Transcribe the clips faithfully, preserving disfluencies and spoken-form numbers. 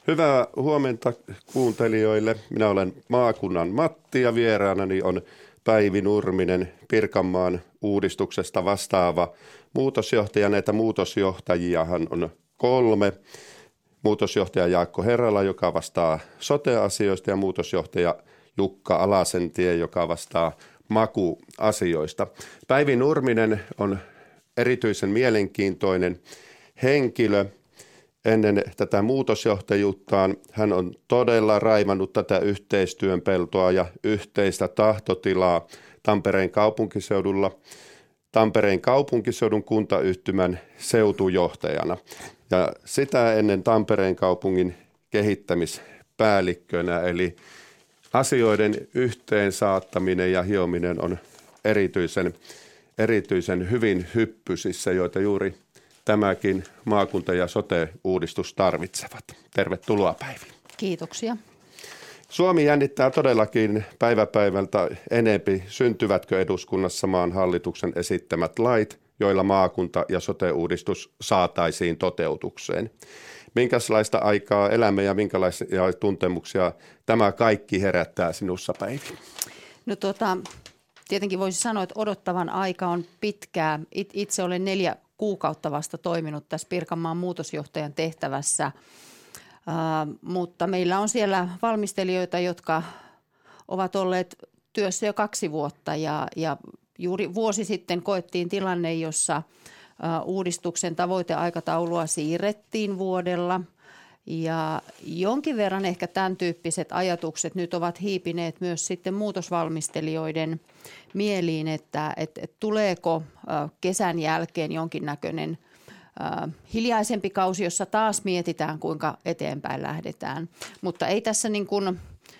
Hyvää huomenta kuuntelijoille. Minä olen maakunnan Matti ja vieraanani on Päivi Nurminen, Pirkanmaan uudistuksesta vastaava muutosjohtaja. Näitä muutosjohtajiahan on kolme. Muutosjohtaja Jaakko Herrala, joka vastaa sote-asioista, ja muutosjohtaja Jukka Alasentie, joka vastaa makuasioista. Päivi Nurminen on erityisen mielenkiintoinen henkilö. Ennen tätä muutosjohtajuuttaan hän on todella raivannut tätä yhteistyön peltoa ja yhteistä tahtotilaa Tampereen kaupunkiseudulla, Tampereen kaupunkiseudun kuntayhtymän seutujohtajana. Ja sitä ennen Tampereen kaupungin kehittämispäällikkönä, eli asioiden yhteen saattaminen ja hiominen on erityisen, erityisen hyvin hyppysissä, joita juuri tämäkin maakunta- ja sote-uudistus tarvitsevat. Tervetuloa, Päivi. Kiitoksia. Suomi jännittää todellakin päivä päivältä enempi, syntyvätkö eduskunnassa maan hallituksen esittämät lait, joilla maakunta- ja sote-uudistus saataisiin toteutukseen. Minkälaista aikaa elämme ja minkälaisia tuntemuksia tämä kaikki herättää sinussa, Päivi? No tota, tietenkin voisi sanoa, että odottavan aika on pitkää. Itse olen neljä kuukautta vasta toiminut tässä Pirkanmaan muutosjohtajan tehtävässä, uh, mutta meillä on siellä valmistelijoita, jotka ovat olleet työssä jo kaksi vuotta ja, ja juuri vuosi sitten koettiin tilanne, jossa uh, uudistuksen tavoiteaikataulua siirrettiin vuodella. Ja jonkin verran ehkä tämän tyyppiset ajatukset nyt ovat hiipineet myös sitten muutosvalmistelijoiden mieliin, että, että, että tuleeko kesän jälkeen jonkinnäköinen äh, hiljaisempi kausi, jossa taas mietitään, kuinka eteenpäin lähdetään. Mutta ei tässä niin kuin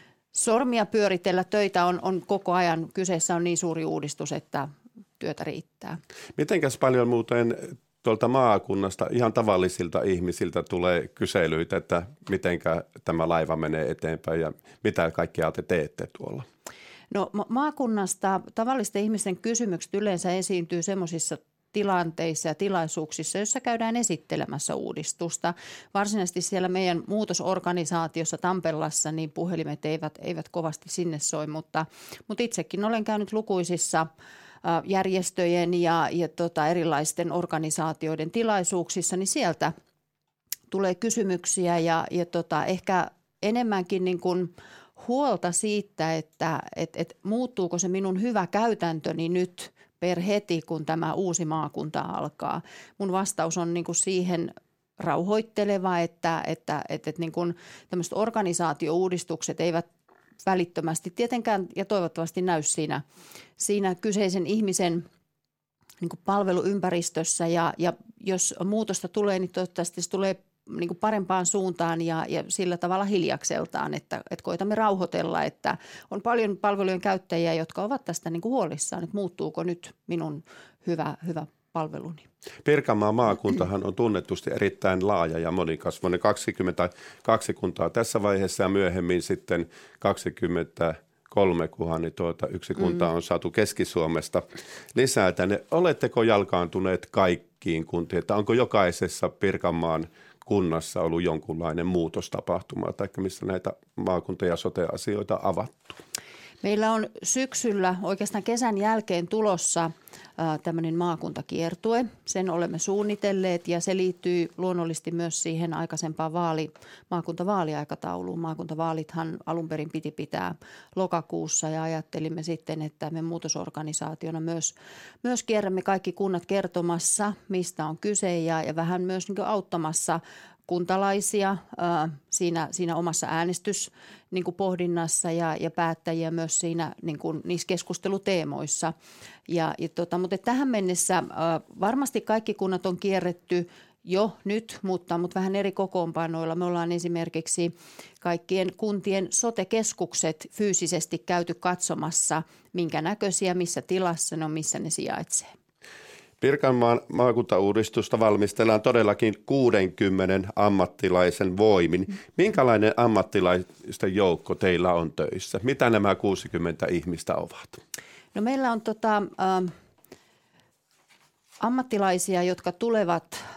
sormia pyöritellä, töitä on, on koko ajan, kyseessä on niin suuri uudistus, että työtä riittää. Mitenkäs paljon muuten tuolta maakunnasta ihan tavallisilta ihmisiltä tulee kyselyitä, että mitenkä tämä laiva menee eteenpäin ja mitä kaikkea te teette tuolla? No ma- maakunnasta tavallisten ihmisten kysymykset yleensä esiintyy semmoisissa tilanteissa ja tilaisuuksissa, joissa käydään esittelemässä uudistusta. Varsinaisesti siellä meidän muutosorganisaatiossa Tampellassa niin puhelimet eivät, eivät kovasti sinne soi, mutta, mutta itsekin olen käynyt lukuisissa järjestöjen ja, ja tota erilaisten organisaatioiden tilaisuuksissa, niin sieltä tulee kysymyksiä ja, ja tota ehkä enemmänkin niin kuin huolta siitä, että et, et muuttuuko se minun hyvä käytäntöni nyt per heti, kun tämä uusi maakunta alkaa. Mun vastaus on niin kuin siihen rauhoitteleva, että, että, että, että niin kuin tämmöiset organisaatiouudistukset eivät välittömästi tietenkään ja toivottavasti näy siinä, siinä kyseisen ihmisen niin kuin palveluympäristössä ja, ja jos muutosta tulee, niin toivottavasti se tulee niin kuin parempaan suuntaan ja, ja sillä tavalla hiljakseltaan, että, että koitamme rauhoitella, että on paljon palvelujen käyttäjiä, jotka ovat tästä niin kuin huolissaan, että muuttuuko nyt minun hyvä, hyvä palveluni. Pirkanmaan maakuntahan on tunnetusti erittäin laaja ja monikasvoinen, kaksikymmentäkaksi kuntaa tässä vaiheessa ja myöhemmin sitten kaksikymmentäkolme, kunhan niin tuota, yksi kunta on saatu Keski-Suomesta lisää tänne. Oletteko jalkaantuneet kaikkiin kuntiin, että onko jokaisessa Pirkanmaan kunnassa ollut jonkunlainen muutostapahtuma tai missä näitä maakunta- ja sote-asioita avattu? Meillä on syksyllä oikeastaan kesän jälkeen tulossa tämmöinen maakuntakiertue. Sen olemme suunnitelleet ja se liittyy luonnollisesti myös siihen aikaisempaan vaali, maakuntavaaliaikatauluun. Maakuntavaalithan alun perin piti pitää lokakuussa ja ajattelimme sitten, että me muutosorganisaationa myös, myös kierrämme kaikki kunnat kertomassa, mistä on kyse ja, ja vähän myös niin kuin auttamassa kuntalaisia ää, siinä, siinä omassa äänestyspohdinnassa ja, ja päättäjiä myös siinä niin kuin, niissä keskusteluteemoissa. Ja, ja tota, mutta tähän mennessä ää, varmasti kaikki kunnat on kierretty jo nyt, mutta, mutta vähän eri kokoonpanoilla. Me ollaan esimerkiksi kaikkien kuntien sote-keskukset fyysisesti käyty katsomassa, minkä näköisiä, missä tilassa ne on, missä ne sijaitsee. Pirkanmaan maakuntauudistusta valmistellaan todellakin kuudenkymmenen ammattilaisen voimin. Minkälainen ammattilaisten joukko teillä on töissä? Mitä nämä kuusikymmentä ihmistä ovat? No meillä on tota, ä, ammattilaisia, jotka tulevat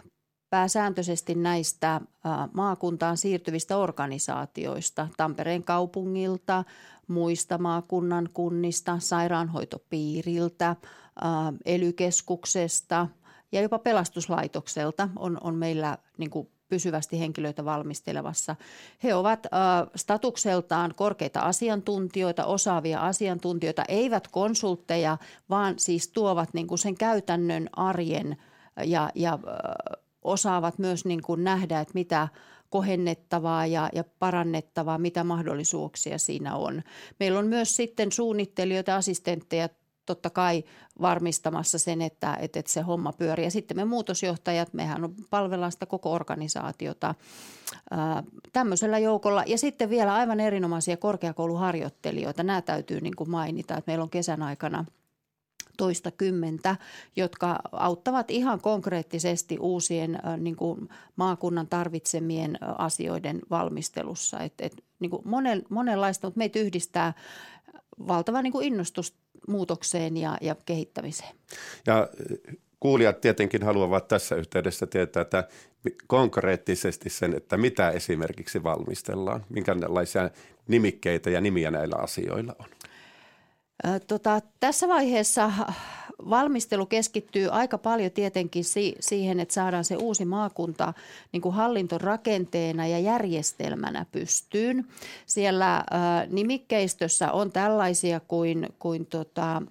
pääsääntöisesti näistä maakuntaan siirtyvistä organisaatioista, Tampereen kaupungilta, muista maakunnan kunnista, sairaanhoitopiiriltä, E L Y-keskuksesta ja jopa pelastuslaitokselta on, on meillä niin kuin pysyvästi henkilöitä valmistelevassa. He ovat ä, statukseltaan korkeita asiantuntijoita, osaavia asiantuntijoita, eivät konsultteja, vaan siis tuovat niin kuin sen käytännön arjen ja, ja ä, osaavat myös niin kuin nähdä, että mitä kohennettavaa ja, ja parannettavaa, mitä mahdollisuuksia siinä on. Meillä on myös sitten suunnittelijoita, assistentteja, totta kai varmistamassa sen, että, että se homma pyörii. Ja sitten me muutosjohtajat, mehän on palvellaan sitä koko organisaatiota ää, tämmöisellä joukolla. Ja sitten vielä aivan erinomaisia korkeakouluharjoittelijoita. Nämä täytyy niin kuin mainita, että meillä on kesän aikana toista kymmentä, jotka auttavat ihan konkreettisesti uusien ää, niin kuin maakunnan tarvitsemien ää, asioiden valmistelussa. Et, et, niin kuin monen, monenlaista, mutta meitä yhdistää valtava niin kuin innostus muutokseen ja, ja kehittämiseen. Ja kuulijat tietenkin haluavat tässä yhteydessä tietää, että konkreettisesti sen, että mitä esimerkiksi valmistellaan, minkälaisia nimikkeitä ja nimiä näillä asioilla on. Ä, tota, tässä vaiheessa valmistelu keskittyy aika paljon tietenkin si- siihen, että saadaan se uusi maakunta niin kuin hallintorakenteena ja järjestelmänä pystyyn. Siellä ä, nimikkeistössä on tällaisia kuin, kuin tota,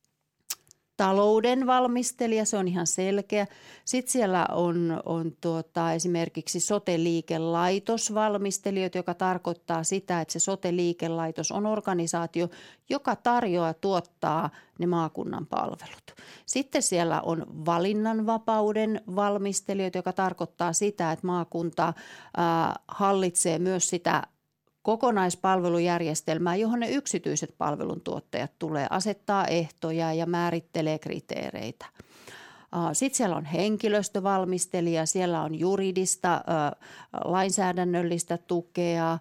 talouden valmistelija, se on ihan selkeä. Sitten siellä on, on tuota, esimerkiksi sote-liikelaitosvalmistelijoita, joka tarkoittaa sitä, että se sote-liikelaitos on organisaatio, joka tarjoaa tuottaa ne maakunnan palvelut. Sitten siellä on valinnanvapauden valmistelijoita, joka tarkoittaa sitä, että maakunta ää, hallitsee myös sitä kokonaispalvelujärjestelmää, johon ne yksityiset palveluntuottajat tulee asettaa ehtoja ja määrittelee kriteereitä. Sitten siellä on henkilöstövalmistelija, siellä on juridista, lainsäädännöllistä tukea,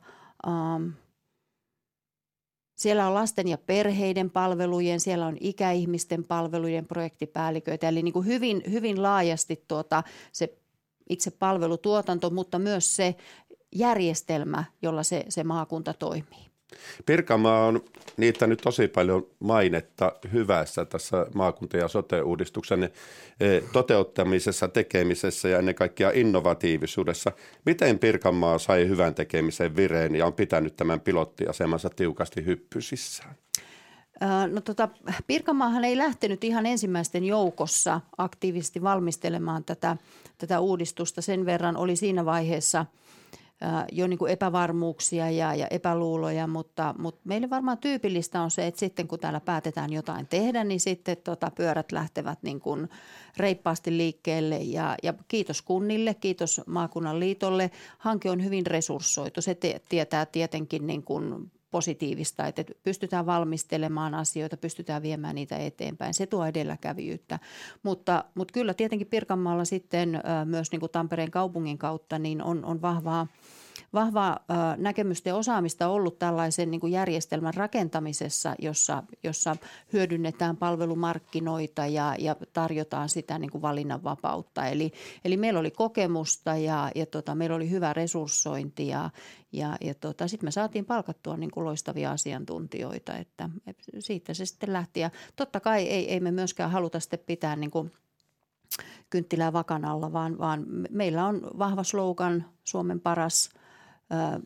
siellä on lasten ja perheiden palvelujen, siellä on ikäihmisten palvelujen projektipäälliköitä, eli niin kuin hyvin, hyvin laajasti tuota, se itse palvelutuotanto, mutta myös se järjestelmä, jolla se, se maakunta toimii. Pirkanmaa on niittänyt tosi paljon mainetta hyvässä tässä maakunta- ja sote-uudistuksen toteuttamisessa, tekemisessä ja ennen kaikkea innovatiivisuudessa. Miten Pirkanmaa sai hyvän tekemisen vireen ja on pitänyt tämän pilottiasemansa tiukasti hyppysissään? No tota, Pirkanmaahan ei lähtenyt ihan ensimmäisten joukossa aktiivisesti valmistelemaan tätä, tätä uudistusta. Sen verran oli siinä vaiheessa jo niin kuin epävarmuuksia ja, ja epäluuloja, mutta, mutta meille varmaan tyypillistä on se, että sitten kun täällä päätetään jotain tehdä, niin sitten tota, pyörät lähtevät niin kuin reippaasti liikkeelle ja, ja kiitos kunnille, kiitos maakunnan liitolle. Hanke on hyvin resurssoitu. Se te, tietää tietenkin niin kuin positiivista, että pystytään valmistelemaan asioita, pystytään viemään niitä eteenpäin. Se tuo edelläkävijyyttä, mutta, mutta kyllä tietenkin Pirkanmaalla sitten myös niin kuin Tampereen kaupungin kautta niin on, on vahvaa, vahvaa näkemystä ja osaamista ollut tällaisen niin kuin järjestelmän rakentamisessa, jossa, jossa hyödynnetään palvelumarkkinoita ja, ja tarjotaan sitä niin kuin valinnanvapautta. Eli, eli meillä oli kokemusta ja, ja tota, meillä oli hyvä resurssointi ja, ja, ja tota, sitten me saatiin palkattua niin kuin loistavia asiantuntijoita, että siitä se sitten lähti. Ja totta kai ei, ei me myöskään haluta sitten pitää niin kuin kynttilää vakan alla, vaan, vaan meillä on vahva slogan Suomen paras ä,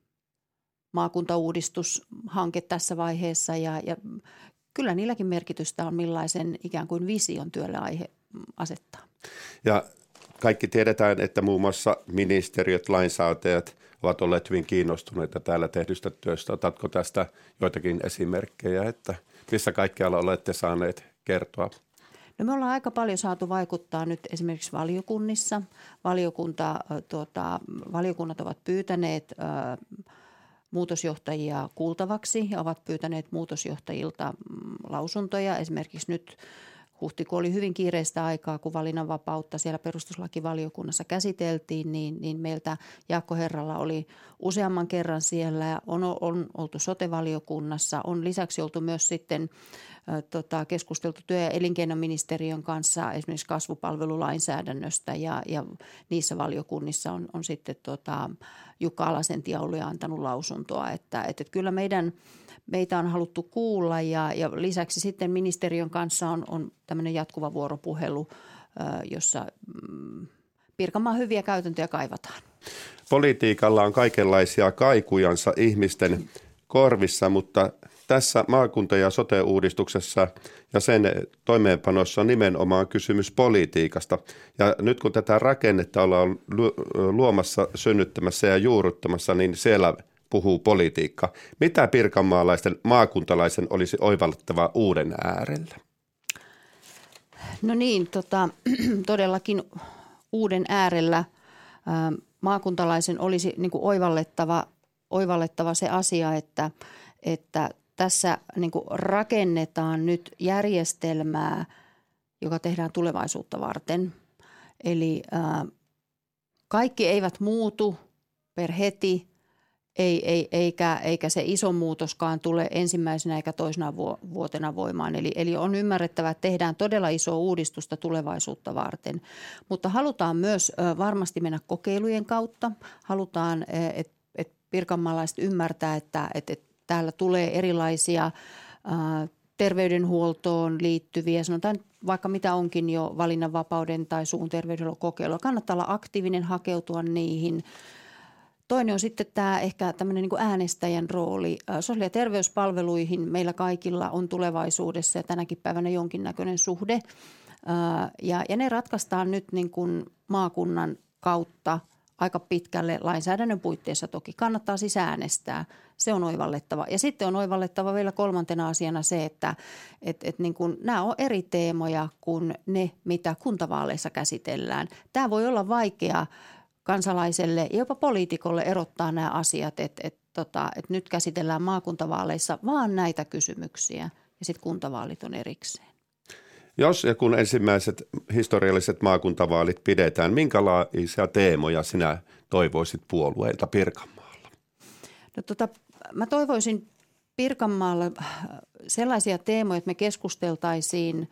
maakuntauudistushanke tässä vaiheessa ja, ja kyllä niilläkin merkitystä on, millaisen ikään kuin vision työlle aihe asettaa. Ja kaikki tiedetään, että muun muassa ministeriöt, lainsäätäjät ovat olleet hyvin kiinnostuneita täällä tehdystä työstä. Otatko tästä joitakin esimerkkejä, että missä kaikkialla olette saaneet kertoa? No me ollaan aika paljon saatu vaikuttaa nyt esimerkiksi valiokunnissa. Valiokunta, tuota, valiokunnat ovat pyytäneet ö, muutosjohtajia kuultavaksi ja ovat pyytäneet muutosjohtajilta lausuntoja. Esimerkiksi nyt huhtikuu oli hyvin kiireistä aikaa, kun valinnanvapautta siellä perustuslakivaliokunnassa käsiteltiin, niin, niin meiltä Jaakko Herralla oli useamman kerran siellä ja on, on oltu sote-valiokunnassa, on lisäksi oltu myös sitten ä, tota, keskusteltu työ- ja elinkeinoministeriön kanssa esimerkiksi kasvupalvelulainsäädännöstä ja, ja niissä valiokunnissa on, on sitten tota, Jukka Alasentia ollut ja antanut lausuntoa, että, että kyllä meidän Meitä on haluttu kuulla ja, ja lisäksi sitten ministeriön kanssa on, on tämmöinen jatkuva vuoropuhelu, jossa mm, Pirkanmaan hyviä käytäntöjä kaivataan. Politiikalla on kaikenlaisia kaikujansa ihmisten korvissa, mutta tässä maakunta- ja sote-uudistuksessa ja sen toimeenpanossa on nimenomaan kysymys politiikasta. Ja nyt kun tätä rakennetta ollaan luomassa, synnyttämässä ja juurruttamassa, niin siellä puhuu politiikka. Mitä pirkanmaalaisten maakuntalaisen olisi oivallettava uuden äärellä? No niin, tota, todellakin uuden äärellä ää, maakuntalaisen olisi niin kuin oivallettava, oivallettava se asia, että, että tässä niin kuin rakennetaan nyt järjestelmää, joka tehdään tulevaisuutta varten. Eli ää, kaikki eivät muutu per heti. Ei, ei, eikä, eikä se iso muutoskaan tule ensimmäisenä eikä toisena vuotena voimaan. Eli, eli on ymmärrettävä, että tehdään todella isoa uudistusta tulevaisuutta varten. Mutta halutaan myös varmasti mennä kokeilujen kautta. Halutaan, että et pirkanmaalaiset ymmärtää, että et, et täällä tulee erilaisia ää, terveydenhuoltoon liittyviä, sanotaan vaikka mitä onkin jo valinnanvapauden tai suun terveydenhuollon kokeilua. Kannattaa olla aktiivinen, hakeutua niihin. Toinen on sitten tämä ehkä tämmöinen niin kuin äänestäjän rooli. Sosiaali- ja terveyspalveluihin meillä kaikilla on tulevaisuudessa ja tänäkin päivänä jonkinnäköinen suhde. Ja, ja ne ratkaistaan nyt niin kuin maakunnan kautta aika pitkälle lainsäädännön puitteissa toki. Kannattaa siis äänestää. Se on oivallettava. Ja sitten on oivallettava vielä kolmantena asiana se, että et, et niin kuin, nämä on eri teemoja kuin ne, mitä kuntavaaleissa käsitellään. Tämä voi olla vaikea kansalaiselle ja jopa poliitikolle erottaa nämä asiat, että, että, että, että nyt käsitellään maakuntavaaleissa vaan näitä kysymyksiä ja sitten kuntavaalit on erikseen. Jos ja kun ensimmäiset historialliset maakuntavaalit pidetään, minkälaisia teemoja sinä toivoisit puolueilta Pirkanmaalla? No, tota, mä toivoisin Pirkanmaalla sellaisia teemoja, että me keskusteltaisiin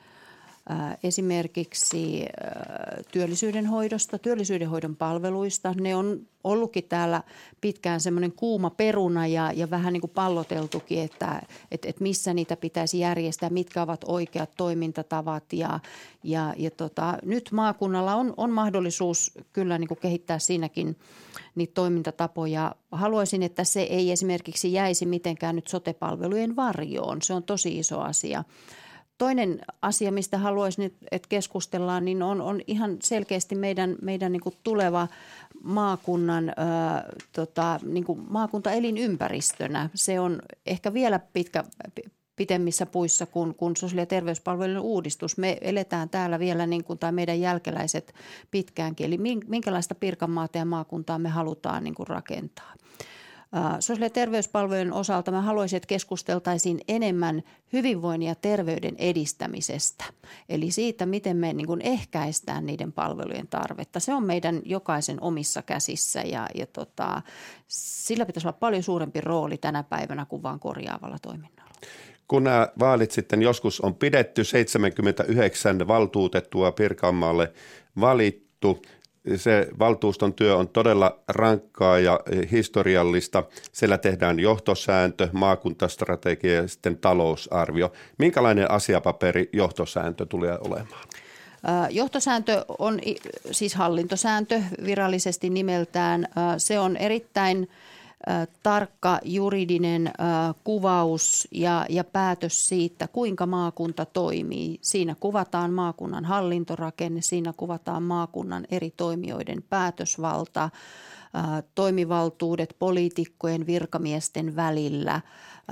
esimerkiksi työllisyyden hoidosta, työllisyyden hoidon palveluista. Ne on ollutkin täällä pitkään semmoinen kuuma peruna ja, ja vähän niin kuin palloteltukin, että et, et missä niitä pitäisi järjestää, mitkä ovat oikeat toimintatavat. Ja, ja, ja tota, nyt maakunnalla on, on mahdollisuus kyllä niin kuin kehittää siinäkin niitä toimintatapoja. Haluaisin, että se ei esimerkiksi jäisi mitenkään nyt sote-palvelujen varjoon. Se on tosi iso asia. Toinen asia, mistä haluaisin, että keskustellaan, niin on, on ihan selkeästi meidän, meidän niin kuin tuleva maakunnan, ää, tota, niin kuin maakuntaelinympäristönä. Se on ehkä vielä pitkä, pitemmissä puissa kuin, kuin sosiaali- ja terveyspalvelujen uudistus. Me eletään täällä vielä, niin kuin, tai meidän jälkeläiset pitkäänkin. Eli minkälaista Pirkanmaata ja maakuntaa me halutaan niin kuin rakentaa. Sosiaali- ja terveyspalvelujen osalta mä haluaisin, että keskusteltaisiin enemmän hyvinvoinnin ja terveyden edistämisestä. Eli siitä, miten me niin kuin ehkäistään niiden palvelujen tarvetta. Se on meidän jokaisen omissa käsissä ja, ja tota, sillä pitäisi olla paljon suurempi rooli tänä päivänä kuin vain korjaavalla toiminnalla. Kun nämä vaalit sitten joskus on pidetty, seitsemänkymmentäyhdeksän valtuutettua Pirkanmaalle valittu. Se valtuuston työ on todella rankkaa ja historiallista. Siellä tehdään johtosääntö, maakuntastrategia ja sitten talousarvio. Minkälainen asiapaperi johtosääntö tulee olemaan? Johtosääntö on siis hallintosääntö virallisesti nimeltään. Se on erittäin tarkka juridinen kuvaus ja, ja päätös siitä, kuinka maakunta toimii. Siinä kuvataan maakunnan hallintorakenne, siinä kuvataan maakunnan eri toimijoiden päätösvalta, toimivaltuudet poliitikkojen, virkamiesten välillä,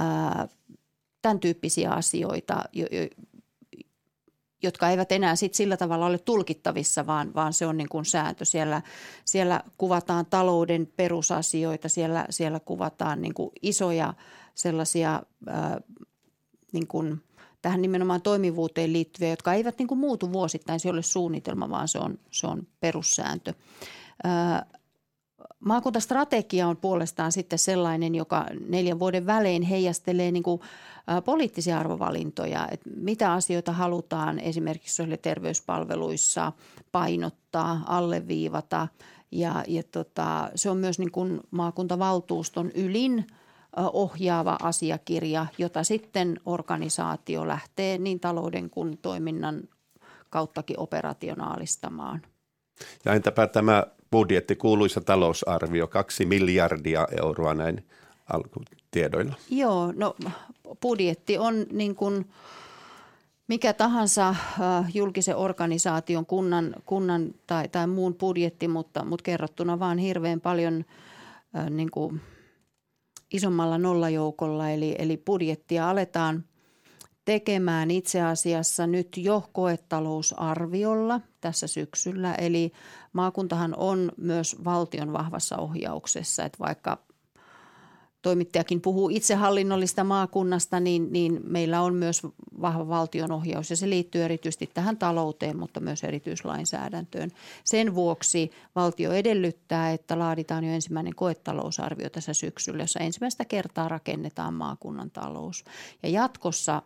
tämän tyyppisiä asioita, jotka eivät enää sit sillä tavalla ole tulkittavissa, vaan, vaan se on niin kuin sääntö. Siellä, siellä kuvataan talouden perusasioita, siellä, siellä kuvataan niin kuin isoja sellaisia ää, niin kuin tähän nimenomaan toimivuuteen liittyviä, jotka eivät niin kuin muutu vuosittain. Se ei ole suunnitelma, vaan se on, se on perussääntö. Maakuntastrategia on puolestaan sitten sellainen, joka neljän vuoden välein heijastelee niin kuin poliittisia arvovalintoja, että mitä asioita halutaan esimerkiksi sosiaali- ja terveyspalveluissa painottaa, alleviivata ja, ja tota, se on myös niin kuin maakuntavaltuuston ylin ohjaava asiakirja, jota sitten organisaatio lähtee niin talouden kuin toiminnan kauttakin operationaalistamaan. Ja entäpä tämä budjetti, kuuluisa talousarvio, kaksi miljardia euroa näin alkutiedoilla? Joo, no budjetti on niin kuin mikä tahansa julkisen organisaation, kunnan, kunnan tai, tai muun budjetti, mutta, mutta kerrottuna vaan hirveän paljon niin kuin isommalla nolajoukolla. Eli, eli budjettia aletaan tekemään itse asiassa nyt jo koetalousarviolla tässä syksyllä. Eli maakuntahan on myös valtion vahvassa ohjauksessa, että vaikka toimittajakin puhuu itsehallinnollista maakunnasta, niin, niin meillä on myös vahva valtionohjaus ja se liittyy erityisesti tähän talouteen, mutta myös erityislainsäädäntöön. Sen vuoksi valtio edellyttää, että laaditaan jo ensimmäinen koetalousarvio tässä syksyllä, jossa ensimmäistä kertaa rakennetaan maakunnan talous. Ja jatkossa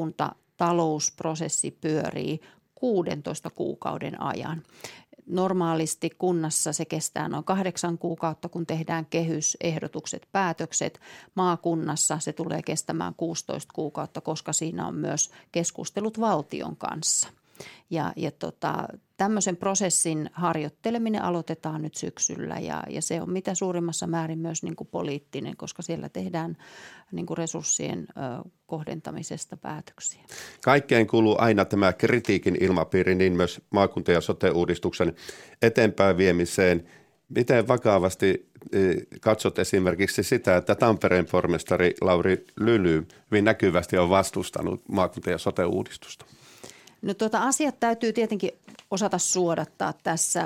maakuntatalousprosessi pyörii kuudentoista kuukauden ajan. Normaalisti kunnassa se kestää noin kahdeksan kuukautta, kun tehdään kehys, ehdotukset, päätökset. Maakunnassa se tulee kestämään kuusitoista kuukautta, koska siinä on myös keskustelut valtion kanssa. Ja, ja tota, tämmöisen prosessin harjoitteleminen aloitetaan nyt syksyllä ja, ja se on mitä suurimmassa määrin myös niin kuin poliittinen, koska siellä tehdään niin kuin resurssien ö, kohdentamisesta päätöksiä. Kaikkeen kuuluu aina tämä kritiikin ilmapiiri, niin myös maakunta- ja sote-uudistuksen eteenpäin viemiseen. Miten vakavasti katsot esimerkiksi sitä, että Tampereen pormestari Lauri Lyly hyvin näkyvästi on vastustanut maakunta- ja sote-uudistusta? No tuota asiat täytyy tietenkin osata suodattaa tässä.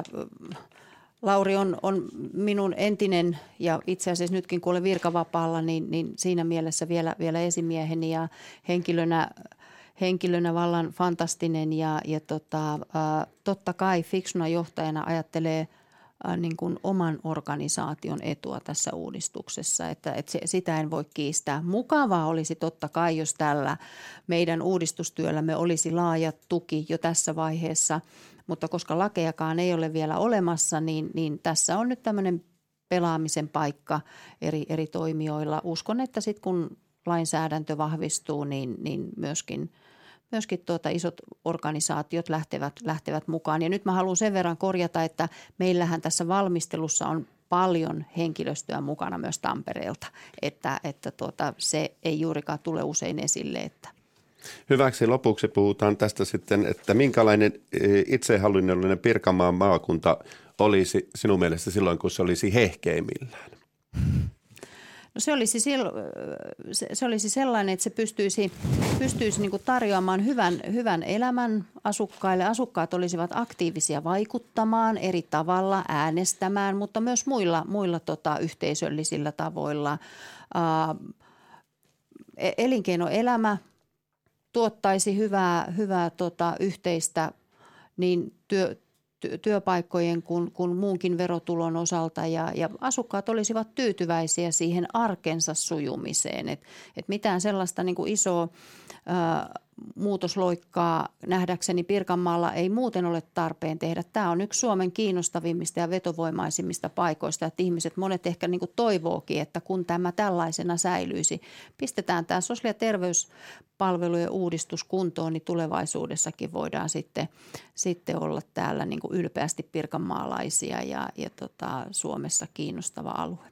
Lauri on, on minun entinen ja itse asiassa nytkin kun olen virkavapaalla, niin, niin siinä mielessä vielä, vielä esimieheni ja henkilönä, henkilönä vallan fantastinen ja, ja tota, ä, totta kai fiksuna johtajana ajattelee ä, niin kuin oman organisaation etua tässä uudistuksessa, että, että se, sitä en voi kiistää. Mukavaa olisi totta kai, jos tällä meidän uudistustyöllämme olisi laaja tuki jo tässä vaiheessa, mutta koska lakejakaan ei ole vielä olemassa, niin, niin tässä on nyt tämmöinen pelaamisen paikka eri, eri toimijoilla. Uskon, että sitten kun lainsäädäntö vahvistuu, niin, niin myöskin, myöskin tuota isot organisaatiot lähtevät, lähtevät mukaan. Ja nyt mä haluan sen verran korjata, että meillähän tässä valmistelussa on paljon henkilöstöä mukana myös Tampereelta, että, että tuota, se ei juurikaan tule usein esille, että Hyväksi lopuksi puhutaan tästä sitten, että minkälainen itsehallinnollinen Pirkanmaan maakunta olisi sinun mielestä silloin, kun se olisi hehkeimmillään? No se olisi, se olisi sellainen, että se pystyisi, pystyisi niin kuin tarjoamaan hyvän, hyvän elämän asukkaille. Asukkaat olisivat aktiivisia vaikuttamaan eri tavalla, äänestämään, mutta myös muilla, muilla tota, yhteisöllisillä tavoilla. Ää, elinkeinoelämä tuottaisi hyvää, hyvää tota, yhteistä niin työ, ty, työpaikkojen kuin, kuin muunkin verotulon osalta ja, ja asukkaat olisivat tyytyväisiä siihen arkensa sujumiseen. Et, et mitään sellaista niin kuin isoa ää, muutosloikkaa nähdäkseni Pirkanmaalla ei muuten ole tarpeen tehdä. Tämä on yksi Suomen kiinnostavimmista ja vetovoimaisimmista paikoista, että ihmiset monet ehkä niin kuin toivookin, että kun tämä tällaisena säilyisi, pistetään tämä sosiaali- ja terveyspalvelujen uudistus kuntoon, niin tulevaisuudessakin voidaan sitten, sitten olla täällä niin kuin ylpeästi pirkanmaalaisia ja, ja tota, Suomessa kiinnostava alue.